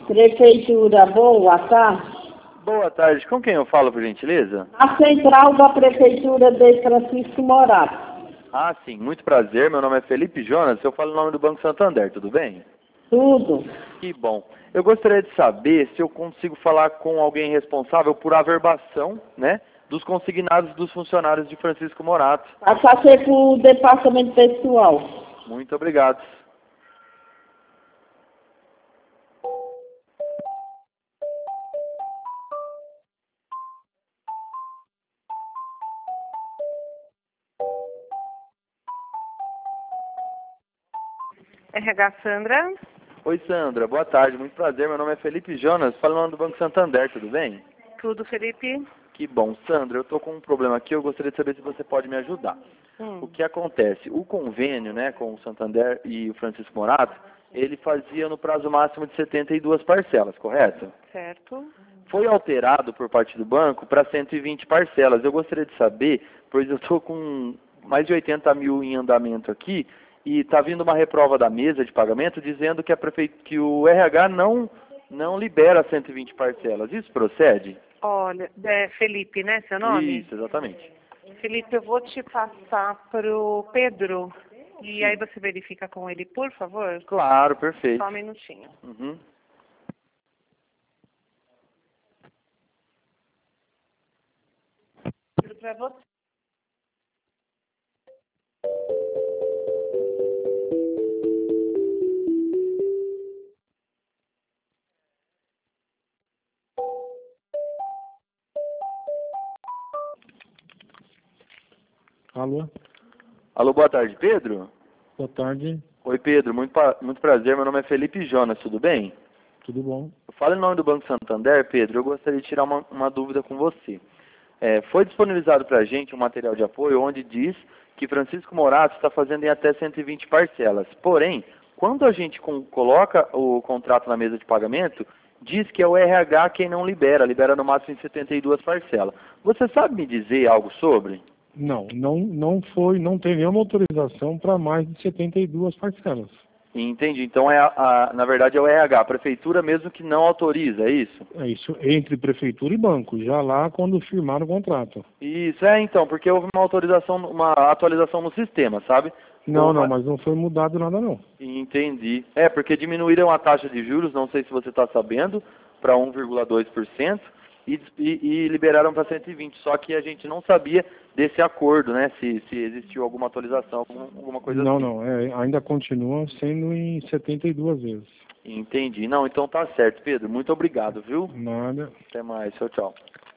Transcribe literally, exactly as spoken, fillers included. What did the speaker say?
Prefeitura, boa tarde. Boa tarde, com quem eu falo, por gentileza? A central da Prefeitura de Francisco Morato. Ah, sim, muito prazer, meu nome é Felipe Jonas, eu falo em nome do Banco Santander, tudo bem? Tudo. Que bom. Eu gostaria de saber se eu consigo falar com alguém responsável por averbação, né, dos consignados dos funcionários de Francisco Morato. Passar ser para o departamento pessoal. Muito obrigado. R H Sandra. Oi, Sandra, boa tarde, muito prazer, meu nome é Felipe Jonas, falo em nome do Banco Santander, tudo bem? Tudo, Felipe? Que bom. Sandra, eu estou com um problema aqui, eu gostaria de saber se você pode me ajudar. Hum. O que acontece? O convênio, né, com o Santander e o Francisco Morato, ele fazia no prazo máximo de setenta e duas parcelas, correto? Certo. Foi alterado por parte do banco para cento e vinte parcelas. Eu gostaria de saber, pois eu estou com mais de oitenta mil em andamento aqui, e está vindo uma reprova da mesa de pagamento dizendo que, a prefe... que o R H não, não libera cento e vinte parcelas. Isso procede? Olha, é Felipe, né, seu nome? Isso, exatamente. Felipe, eu vou te passar pro Pedro. E Sim. aí você verifica com ele, por favor? Claro, perfeito. Só um minutinho. Uhum. Pedro, pra você. Alô, Alô, boa tarde, Pedro? boa tarde, Oi, Pedro, muito, pa- muito prazer, meu nome é Felipe Jonas, tudo bem? tudo bom? Eu falo em nome do Banco Santander, Pedro, eu gostaria de tirar uma, uma dúvida com você. É, foi disponibilizado para a gente um material de apoio onde diz que Francisco Morato está fazendo em até cento e vinte parcelas. Porém, quando a gente com- coloca o contrato na mesa de pagamento, diz que é o R H quem não libera, libera no máximo em setenta e duas parcelas. Você sabe me dizer algo sobre? Não, não, não foi, não tem nenhuma autorização para mais de setenta e duas parcelas. Entendi. Então, é a, a- na verdade, é o R H, a prefeitura mesmo que não autoriza, é isso? É isso, entre prefeitura e banco, já lá quando firmaram o contrato. Isso, é então, porque houve uma autorização, uma atualização no sistema, sabe? Não, Houve não, uma- mas não foi mudado nada não. Entendi. É, porque diminuíram a taxa de juros, não sei se você está sabendo, para um vírgula dois por cento e, e, e liberaram para cento e vinte, só que a gente não sabia desse acordo, né? Se, se existiu alguma atualização, alguma, alguma coisa Não, assim. não, é, ainda continua sendo em setenta e duas vezes. Entendi. Não, então tá certo, Pedro. Muito obrigado, viu? Nada. Até mais. Tchau, tchau.